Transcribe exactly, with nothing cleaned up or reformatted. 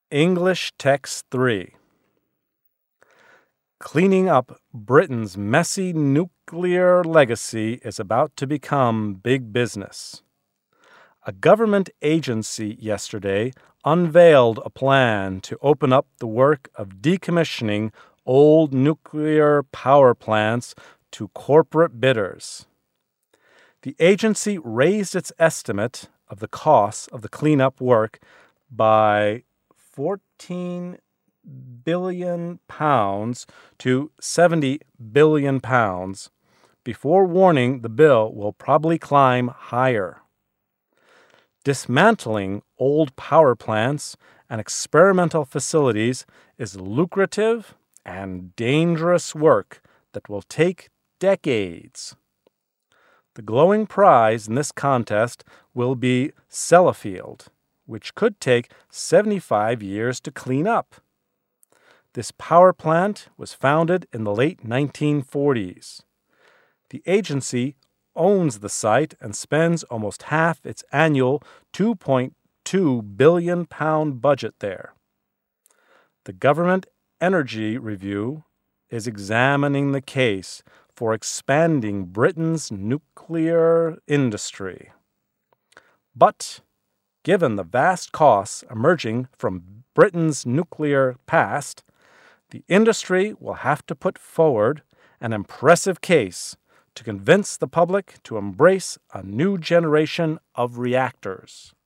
English Text three. Cleaning up Britain's messy nuclear legacy is about to become big business. A government agency yesterday unveiled a plan to open up the work of decommissioning old nuclear power plants to corporate bidders. The agency raised its estimate of the costs of the cleanup work by fourteen billion pounds to seventy billion pounds, before warning the bill will probably climb higher. Dismantling old power plants and experimental facilities is lucrative and dangerous work that will take decades. The glowing prize in this contest will be Sellafield, which could take seventy-five years to clean up. This power plant was founded in the late nineteen forties. The agency owns the site and spends almost half its annual two point two billion pound budget there. The Government Energy Review is examining the case for expanding Britain's nuclear industry. But given the vast costs emerging from Britain's nuclear past, the industry will have to put forward an impressive case to convince the public to embrace a new generation of reactors.